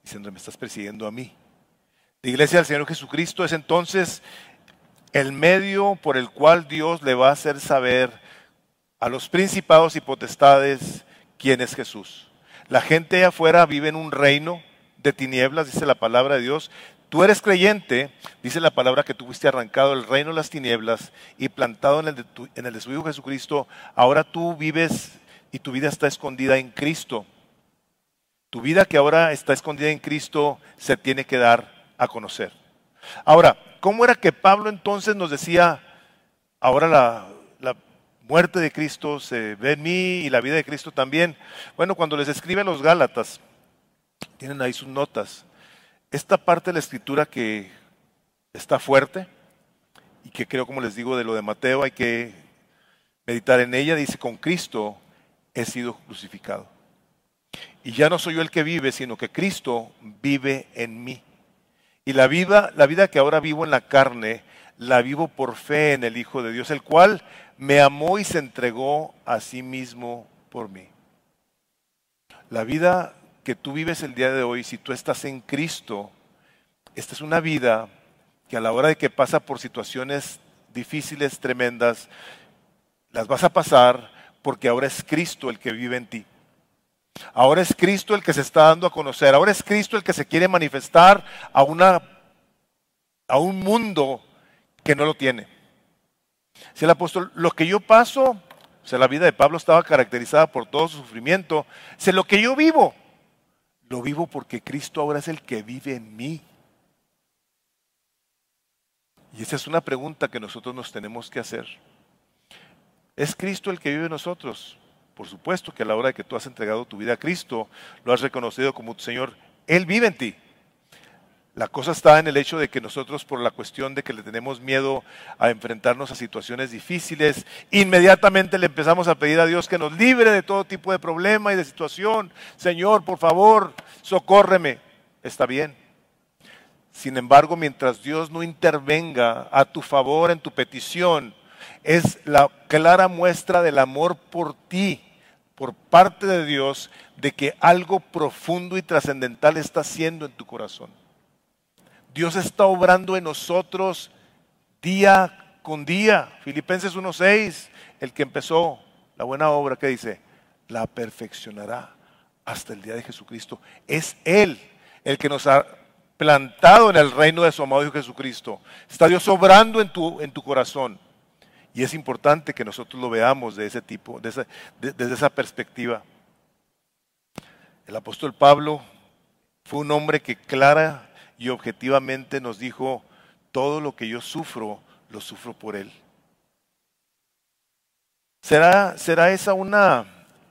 diciendo, me estás persiguiendo a mí. La iglesia del Señor Jesucristo es entonces el medio por el cual Dios le va a hacer saber a los principados y potestades quién es Jesús. La gente allá afuera vive en un reino de tinieblas, dice la palabra de Dios. Tú eres creyente, dice la palabra que tú fuiste arrancado del reino de las tinieblas y plantado en el de su Hijo Jesucristo. Ahora tú vives y tu vida está escondida en Cristo. Tu vida que ahora está escondida en Cristo se tiene que dar a conocer. Ahora, ¿cómo era que Pablo entonces nos decía, ahora la muerte de Cristo se ve en mí y la vida de Cristo también? Bueno, cuando les escribe a los Gálatas, tienen ahí sus notas. Esta parte de la escritura que está fuerte y que creo, como les digo, de lo de Mateo hay que meditar en ella, dice, con Cristo he sido crucificado. Y ya no soy yo el que vive, sino que Cristo vive en mí. Y la vida que ahora vivo en la carne, la vivo por fe en el Hijo de Dios, el cual me amó y se entregó a sí mismo por mí. La vida que tú vives el día de hoy, si tú estás en Cristo, esta es una vida que a la hora de que pasa por situaciones difíciles, tremendas, las vas a pasar porque ahora es Cristo el que vive en ti. Ahora es Cristo el que se está dando a conocer. Ahora es Cristo el que se quiere manifestar a un mundo que no lo tiene. Si el apóstol, lo que yo paso, o sea, la vida de Pablo estaba caracterizada por todo su sufrimiento. Si lo que yo vivo, lo vivo porque Cristo ahora es el que vive en mí. Y esa es una pregunta que nosotros nos tenemos que hacer. ¿Es Cristo el que vive en nosotros? Por supuesto que a la hora de que tú has entregado tu vida a Cristo, lo has reconocido como tu Señor, Él vive en ti. La cosa está en el hecho de que nosotros, por la cuestión de que le tenemos miedo a enfrentarnos a situaciones difíciles, inmediatamente le empezamos a pedir a Dios que nos libre de todo tipo de problema y de situación. Señor, por favor, socórreme. Está bien. Sin embargo, mientras Dios no intervenga a tu favor en tu petición, es la clara muestra del amor por ti, por parte de Dios, de que algo profundo y trascendental está haciendo en tu corazón. Dios está obrando en nosotros día con día. Filipenses 1:6, el que empezó la buena obra, ¿qué dice? La perfeccionará hasta el día de Jesucristo. Es Él el que nos ha plantado en el reino de su amado Hijo Jesucristo. Está Dios obrando en tu corazón. Y es importante que nosotros lo veamos de ese tipo, desde esa perspectiva. El apóstol Pablo fue un hombre que clara y objetivamente nos dijo, todo lo que yo sufro, lo sufro por Él. ¿Será esa una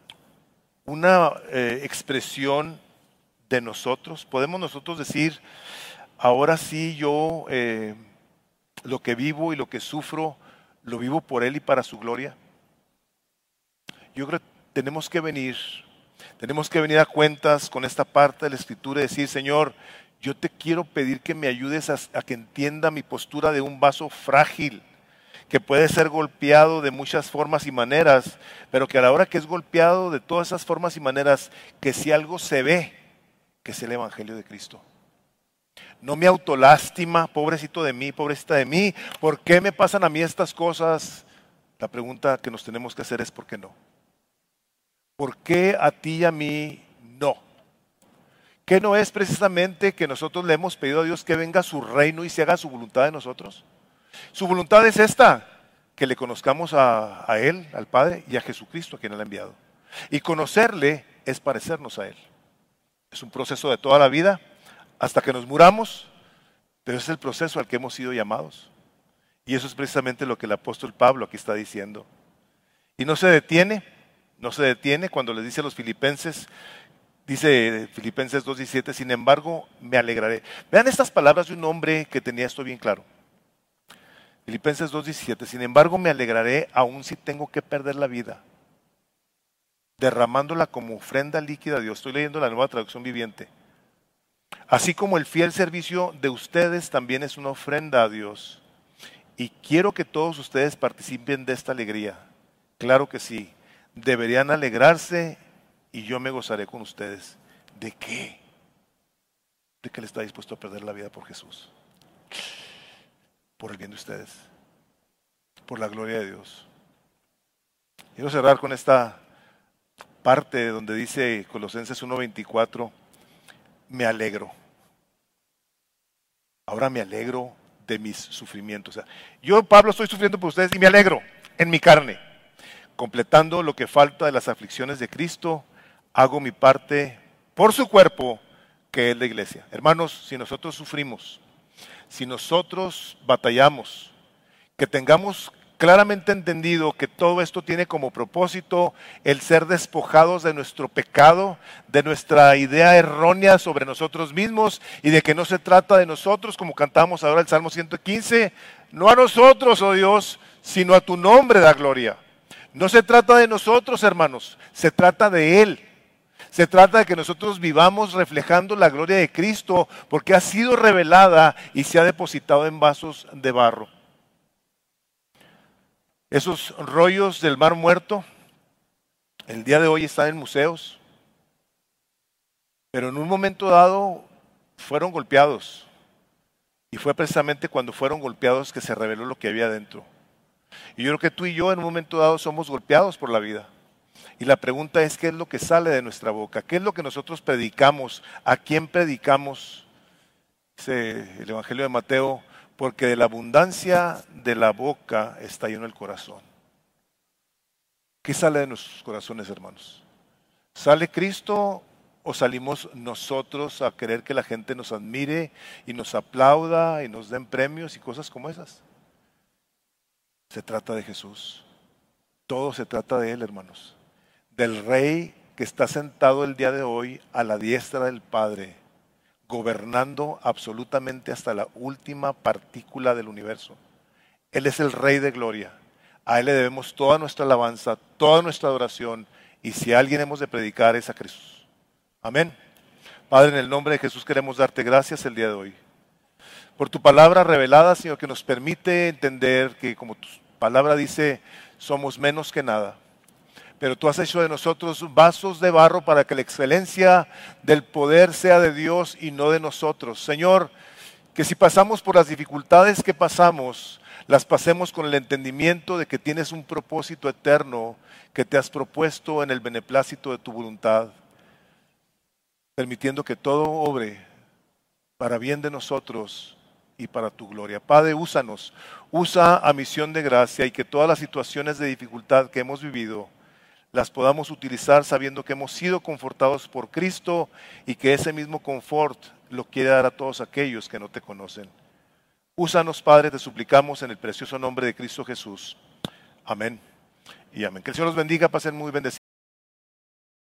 expresión de nosotros? ¿Podemos nosotros decir, ahora sí yo lo que vivo y lo que sufro, lo vivo por Él y para su gloria? Yo creo que tenemos que venir a cuentas con esta parte de la Escritura y decir, Señor, yo te quiero pedir que me ayudes a que entienda mi postura de un vaso frágil, que puede ser golpeado de muchas formas y maneras, pero que a la hora que es golpeado de todas esas formas y maneras, que si algo se ve, que es el Evangelio de Cristo. No me autolástima, pobrecito de mí, pobrecita de mí, ¿por qué me pasan a mí estas cosas? La pregunta que nos tenemos que hacer es ¿por qué no? ¿Por qué a ti y a mí no? ¿Qué no es precisamente que nosotros le hemos pedido a Dios que venga a su reino y se haga su voluntad de nosotros? Su voluntad es esta, que le conozcamos a Él, al Padre y a Jesucristo, a quien Él ha enviado. Y conocerle es parecernos a Él. Es un proceso de toda la vida hasta que nos muramos, pero es el proceso al que hemos sido llamados. Y eso es precisamente lo que el apóstol Pablo aquí está diciendo. Y no se detiene cuando les dice a los filipenses, dice Filipenses 2:17, sin embargo me alegraré. Vean estas palabras de un hombre que tenía esto bien claro. Filipenses 2:17, sin embargo me alegraré aun si tengo que perder la vida, derramándola como ofrenda líquida a Dios. Estoy leyendo la Nueva Traducción Viviente. Así como el fiel servicio de ustedes también es una ofrenda a Dios. Y quiero que todos ustedes participen de esta alegría. Claro que sí. Deberían alegrarse y yo me gozaré con ustedes. ¿De qué? de que Él está dispuesto a perder la vida por Jesús, por el bien de ustedes, por la gloria de Dios. Quiero cerrar con esta parte donde dice Colosenses 1:24, me alegro. Ahora me alegro de mis sufrimientos. O sea, yo, Pablo, estoy sufriendo por ustedes y me alegro en mi carne. Completando lo que falta de las aflicciones de Cristo, hago mi parte por su cuerpo, que es la iglesia. Hermanos, si nosotros sufrimos, si nosotros batallamos, que tengamos claramente entendido que todo esto tiene como propósito el ser despojados de nuestro pecado, de nuestra idea errónea sobre nosotros mismos y de que no se trata de nosotros, como cantamos ahora el Salmo 115, no a nosotros, oh Dios, sino a tu nombre da gloria. No se trata de nosotros, hermanos, se trata de Él. Se trata de que nosotros vivamos reflejando la gloria de Cristo porque ha sido revelada y se ha depositado en vasos de barro. Esos rollos del Mar Muerto, el día de hoy están en museos, pero en un momento dado fueron golpeados. Y fue precisamente cuando fueron golpeados que se reveló lo que había dentro. Y yo creo que tú y yo en un momento dado somos golpeados por la vida. Y la pregunta es, ¿qué es lo que sale de nuestra boca? ¿Qué es lo que nosotros predicamos? ¿A quién predicamos? Dice el Evangelio de Mateo, porque de la abundancia de la boca está lleno el corazón. ¿Qué sale de nuestros corazones, hermanos? ¿Sale Cristo o salimos nosotros a querer que la gente nos admire y nos aplauda y nos den premios y cosas como esas? Se trata de Jesús. Todo se trata de Él, hermanos. Del Rey que está sentado el día de hoy a la diestra del Padre, gobernando absolutamente hasta la última partícula del universo. Él es el Rey de gloria. A Él le debemos toda nuestra alabanza, toda nuestra adoración, y si a alguien hemos de predicar es a Jesús. Amén. Padre, en el nombre de Jesús queremos darte gracias el día de hoy por tu palabra revelada, Señor, que nos permite entender que, como tu palabra dice, somos menos que nada. Pero tú has hecho de nosotros vasos de barro para que la excelencia del poder sea de Dios y no de nosotros. Señor, que si pasamos por las dificultades que pasamos, las pasemos con el entendimiento de que tienes un propósito eterno que te has propuesto en el beneplácito de tu voluntad, permitiendo que todo obre para bien de nosotros y para tu gloria. Padre, úsanos, usa a Misión de Gracia y que todas las situaciones de dificultad que hemos vivido las podamos utilizar sabiendo que hemos sido confortados por Cristo y que ese mismo confort lo quiere dar a todos aquellos que no te conocen. Úsanos, Padre, te suplicamos en el precioso nombre de Cristo Jesús. Amén y amén. Que el Señor los bendiga, pasen muy bendecidos.